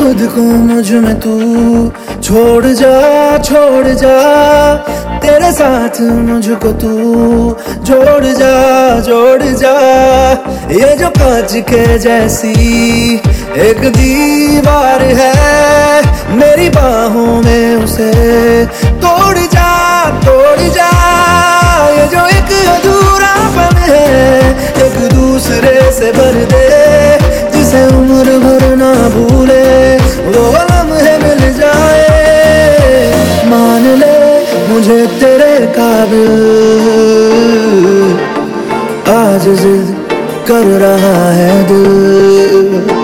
खुद को मुझ में तू छोड़ जा, छोड़ जा, तेरे साथ मुझको तू जोड़ जा, जोड़ जा। ये जो कांच के जैसी एक दीवार है, मेरी बाहों में उसे तोड़ जा, तोड़ जा। ये जो एक अधूरापन है, एक दूसरे से भर दे, जिसे उम्र भर ना भूले वो लम्हे मिल जाए। मान ले मुझे तेरे काबिल, आज जिद कर रहा है दिल।